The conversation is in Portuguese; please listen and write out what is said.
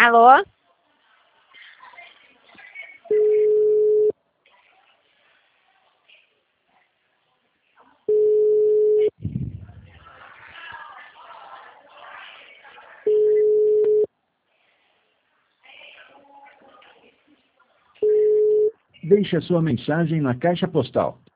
Alô? Deixe a sua mensagem na caixa postal